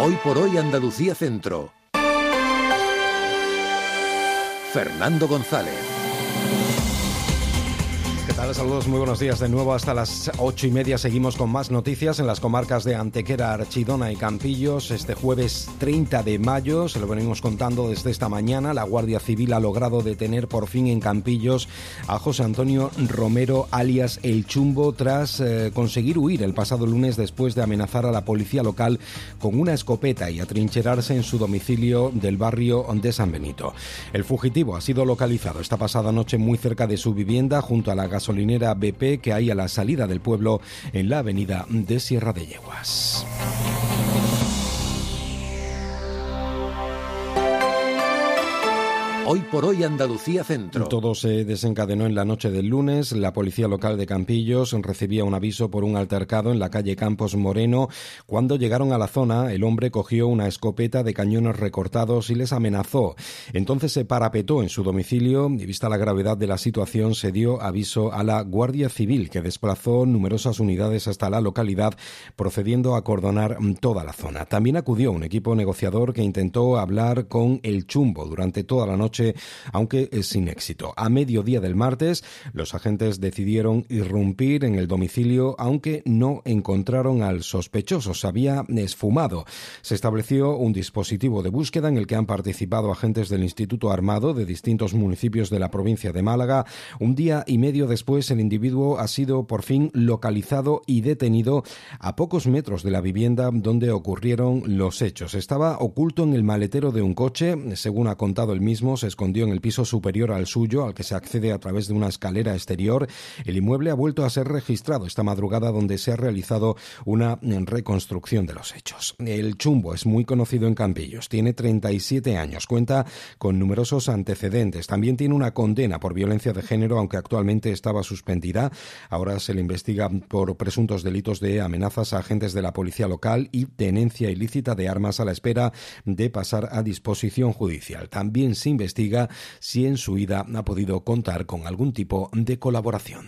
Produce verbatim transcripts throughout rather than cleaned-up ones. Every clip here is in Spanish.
Hoy por hoy Andalucía Centro. Fernando González. ¿Qué tal? Saludos, muy buenos días de nuevo. Hasta las ocho y media seguimos con más noticias en las comarcas de Antequera, Archidona y Campillos. Este jueves treinta de mayo, se lo venimos contando desde esta mañana, la Guardia Civil ha logrado detener por fin en Campillos a José Antonio Romero, alias El Chumbo, tras eh, conseguir huir el pasado lunes después de amenazar a la policía local con una escopeta y atrincherarse en su domicilio del barrio de San Benito. El fugitivo ha sido localizado esta pasada noche muy cerca de su vivienda, junto a la gasolinera B P que hay a la salida del pueblo en la avenida de Sierra de Yeguas. Hoy por hoy Andalucía Centro. Todo se desencadenó en la noche del lunes. La policía local de Campillos recibía un aviso por un altercado en la calle Campos Moreno. Cuando llegaron a la zona, el hombre cogió una escopeta de cañones recortados y les amenazó. Entonces se parapetó en su domicilio y, vista la gravedad de la situación, se dio aviso a la Guardia Civil, que desplazó numerosas unidades hasta la localidad, procediendo a acordonar toda la zona. También acudió un equipo negociador que intentó hablar con El Chumbo durante toda la noche, aunque sin éxito. A mediodía del martes, los agentes decidieron irrumpir en el domicilio, aunque no encontraron al sospechoso. Se había esfumado. Se estableció un dispositivo de búsqueda en el que han participado agentes del Instituto Armado de distintos municipios de la provincia de Málaga. Un día y medio después, el individuo ha sido por fin localizado y detenido a pocos metros de la vivienda donde ocurrieron los hechos. Estaba oculto en el maletero de un coche. Según ha contado el mismo, se escondió en el piso superior al suyo, al que se accede a través de una escalera exterior. El inmueble ha vuelto a ser registrado esta madrugada, donde se ha realizado una reconstrucción de los hechos. El Chumbo es muy conocido en Campillos, tiene treinta y siete años, cuenta con numerosos antecedentes. También tiene una condena por violencia de género, aunque actualmente estaba suspendida. Ahora se le investiga por presuntos delitos de amenazas a agentes de la policía local y tenencia ilícita de armas, a la espera de pasar a disposición judicial. También se investiga si en su huida ha podido contar con algún tipo de colaboración.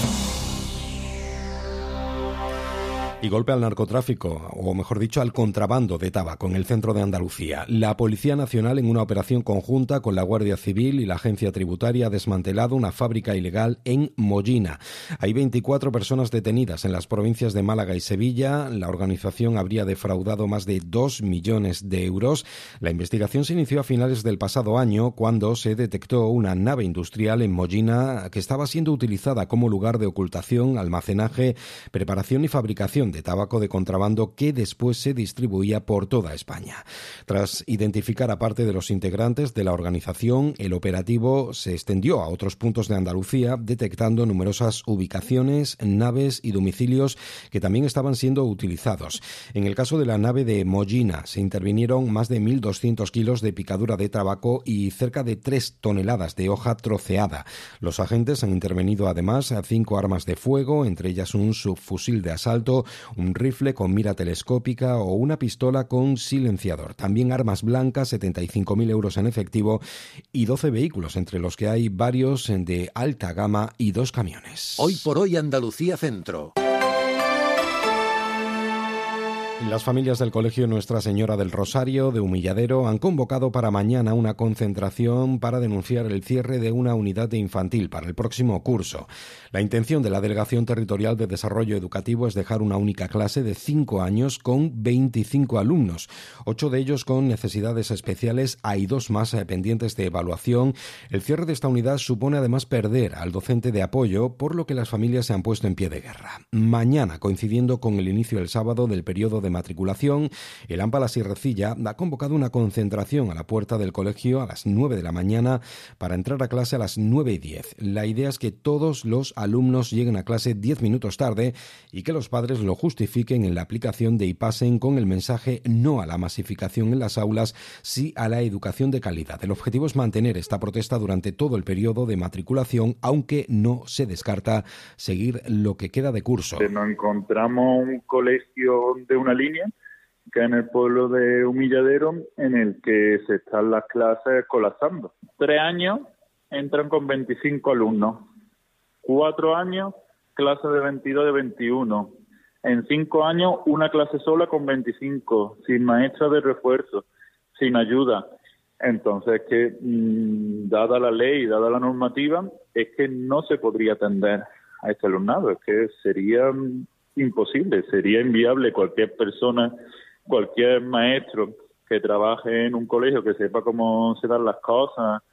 Y golpe al narcotráfico, o mejor dicho, al contrabando de tabaco en el centro de Andalucía. La Policía Nacional, en una operación conjunta con la Guardia Civil y la Agencia Tributaria, ha desmantelado una fábrica ilegal en Mollina. Hay veinticuatro personas detenidas en las provincias de Málaga y Sevilla. La organización habría defraudado más de dos millones de euros. La investigación se inició a finales del pasado año, cuando se detectó una nave industrial en Mollina que estaba siendo utilizada como lugar de ocultación, almacenaje, preparación y fabricación de tabaco de contrabando, que después se distribuía por toda España. Tras identificar a parte de los integrantes de la organización, el operativo se extendió a otros puntos de Andalucía, detectando numerosas ubicaciones, naves y domicilios que también estaban siendo utilizados. En el caso de la nave de Mollina, se intervinieron más de mil doscientos kilos de picadura de tabaco y cerca de tres toneladas de hoja troceada. Los agentes han intervenido además a cinco armas de fuego, entre ellas un subfusil de asalto, un rifle con mira telescópica o una pistola con silenciador. También armas blancas, setenta y cinco mil euros en efectivo y doce vehículos, entre los que hay varios de alta gama y dos camiones. Hoy por hoy Andalucía Centro. Las familias del Colegio Nuestra Señora del Rosario de Humilladero han convocado para mañana una concentración para denunciar el cierre de una unidad de infantil para el próximo curso. La intención de la Delegación Territorial de Desarrollo Educativo es dejar una única clase de cinco años con veinticinco alumnos, ocho de ellos con necesidades especiales. Hay dos más pendientes de evaluación. El cierre de esta unidad supone además perder al docente de apoyo, por lo que las familias se han puesto en pie de guerra. Mañana, coincidiendo con el inicio el sábado del periodo de matriculación, el AMPA La Sierrecilla ha convocado una concentración a la puerta del colegio a las nueve de la mañana para entrar a clase a las nueve y diez. La idea es que todos los alumnos lleguen a clase diez minutos tarde y que los padres lo justifiquen en la aplicación de iPasen con el mensaje no a la masificación en las aulas, sí a la educación de calidad. El objetivo es mantener esta protesta durante todo el periodo de matriculación, aunque no se descarta seguir lo que queda de curso. Nos encontramos un colegio de una línea que en el pueblo de Humilladero, en el que se están las clases colapsando. Tres años entran con veinticinco alumnos, cuatro años clases de veintidós, de veintiuno, En cinco años, una clase sola con veinticinco, sin maestra de refuerzo, sin ayuda. Entonces, que mmm, dada la ley, dada la normativa, es que no se podría atender a este alumnado. Es que sería mmm, imposible, sería inviable. Cualquier persona, cualquier maestro que trabaje en un colegio, que sepa cómo se dan las cosas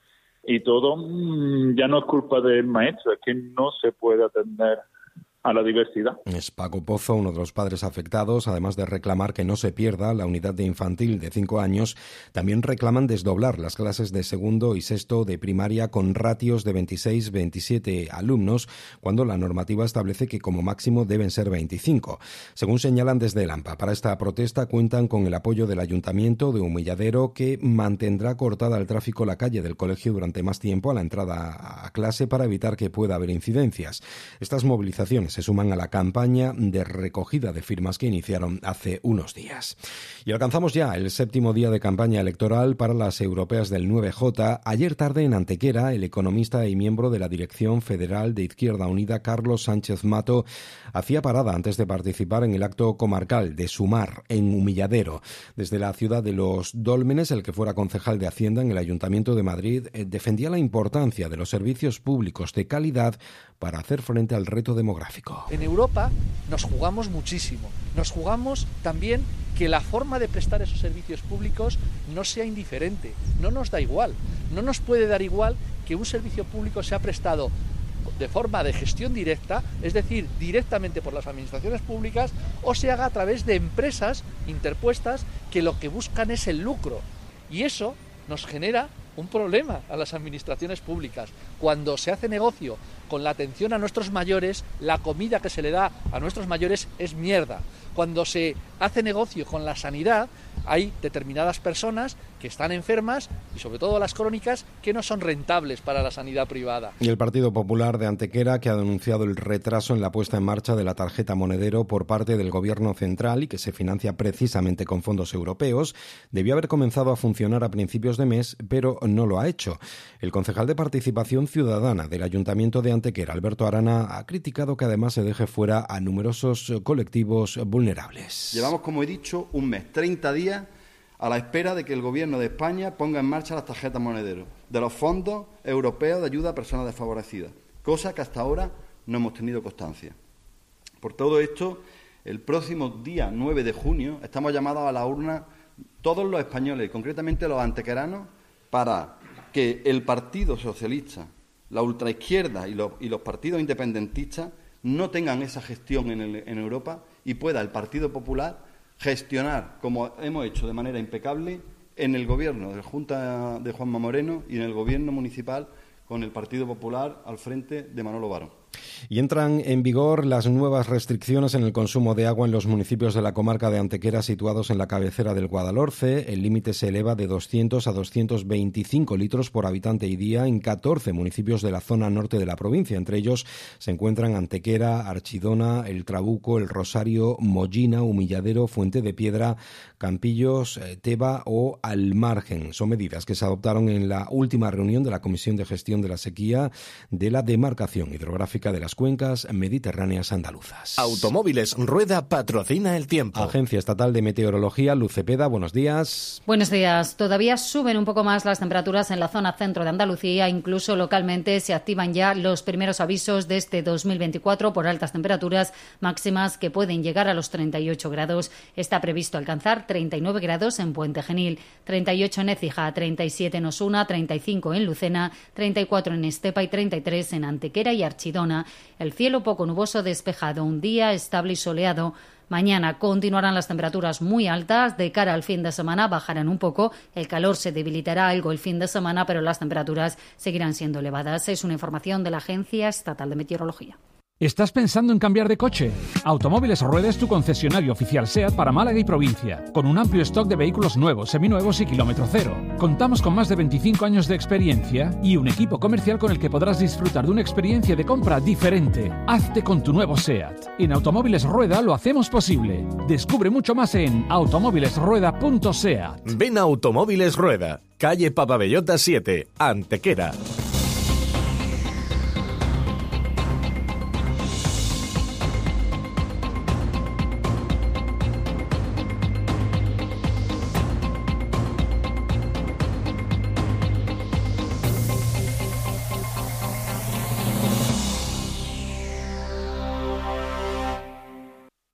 y todo, mmm, ya no es culpa del maestro, es que no se puede atender a la diversidad. Es Paco Pozo, uno de los padres afectados. Además de reclamar que no se pierda la unidad de infantil de cinco años, también reclaman desdoblar las clases de segundo y sexto de primaria con ratios de veintiséis veintisiete alumnos, cuando la normativa establece que como máximo deben ser veinticinco. Según señalan desde el AMPA, para esta protesta cuentan con el apoyo del Ayuntamiento de Humilladero, que mantendrá cortada el tráfico la calle del colegio durante más tiempo a la entrada a clase para evitar que pueda haber incidencias. Estas movilizaciones se suman a la campaña de recogida de firmas que iniciaron hace unos días. Y alcanzamos ya el séptimo día de campaña electoral para las europeas del nueve J. Ayer tarde en Antequera, el economista y miembro de la Dirección Federal de Izquierda Unida, Carlos Sánchez Mato, hacía parada antes de participar en el acto comarcal de Sumar en Humilladero. Desde la ciudad de Los Dólmenes, el que fuera concejal de Hacienda en el Ayuntamiento de Madrid, eh, defendía la importancia de los servicios públicos de calidad para hacer frente al reto demográfico. En Europa nos jugamos muchísimo. Nos jugamos también que la forma de prestar esos servicios públicos no sea indiferente. No nos da igual. No nos puede dar igual que un servicio público sea prestado de forma de gestión directa, es decir, directamente por las administraciones públicas, o se haga a través de empresas interpuestas que lo que buscan es el lucro. Y eso nos genera un problema a las administraciones públicas. Cuando se hace negocio con la atención a nuestros mayores, la comida que se le da a nuestros mayores es mierda. Cuando se hace negocio con la sanidad, hay determinadas personas que están enfermas y sobre todo las crónicas que no son rentables para la sanidad privada. Y el Partido Popular de Antequera, que ha denunciado el retraso en la puesta en marcha de la tarjeta monedero por parte del Gobierno central y que se financia precisamente con fondos europeos, debió haber comenzado a funcionar a principios de mes, pero no lo ha hecho. El concejal de Participación Ciudadana del Ayuntamiento de Antequera, Alberto Arana, ha criticado que además se deje fuera a numerosos colectivos vulnerables. Llevamos, como he dicho, un mes, treinta días a la espera de que el Gobierno de España ponga en marcha las tarjetas monedero de los fondos europeos de ayuda a personas desfavorecidas, cosa que hasta ahora no hemos tenido constancia. Por todo esto, el próximo día nueve de junio estamos llamados a la urna todos los españoles, concretamente los antequeranos, para que el Partido Socialista, la ultraizquierda y los, y los partidos independentistas no tengan esa gestión en, el, en Europa y pueda el Partido Popular gestionar, como hemos hecho de manera impecable, en el Gobierno de la Junta de Juanma Moreno y en el Gobierno municipal con el Partido Popular al frente de Manolo Barón. Y entran en vigor las nuevas restricciones en el consumo de agua en los municipios de la comarca de Antequera situados en la cabecera del Guadalhorce. El límite se eleva de doscientos a doscientos veinticinco litros por habitante y día en catorce municipios de la zona norte de la provincia. Entre ellos se encuentran Antequera, Archidona, El Trabuco, El Rosario, Mollina, Humilladero, Fuente de Piedra, Campillos, Teba o Almargen. Son medidas que se adoptaron en la última reunión de la Comisión de Gestión de la Sequía de la Demarcación Hidrográfica de las Cuencas Mediterráneas Andaluzas. Automóviles Rueda patrocina el tiempo. Agencia Estatal de Meteorología, Luz Cepeda, buenos días. Buenos días. Todavía suben un poco más las temperaturas en la zona centro de Andalucía. Incluso localmente se activan ya los primeros avisos de este dos mil veinticuatro por altas temperaturas máximas que pueden llegar a los treinta y ocho grados. Está previsto alcanzar treinta y nueve grados en Puente Genil, treinta y ocho en Écija, treinta y siete en Osuna, treinta y cinco en Lucena, treinta y cuatro en Estepa y treinta y tres en Antequera y Archidona. El cielo poco nuboso despejado, un día estable y soleado. Mañana continuarán las temperaturas muy altas. De cara al fin de semana bajarán un poco. El calor se debilitará algo el fin de semana, pero las temperaturas seguirán siendo elevadas. Es una información de la Agencia Estatal de Meteorología. ¿Estás pensando en cambiar de coche? Automóviles Rueda es tu concesionario oficial SEAT para Málaga y provincia, con un amplio stock de vehículos nuevos, seminuevos y kilómetro cero. Contamos con más de veinticinco años de experiencia y un equipo comercial con el que podrás disfrutar de una experiencia de compra diferente. Hazte con tu nuevo SEAT. En Automóviles Rueda lo hacemos posible. Descubre mucho más en automóviles rueda punto seat. Ven a Automóviles Rueda, calle Papabellota siete, Antequera.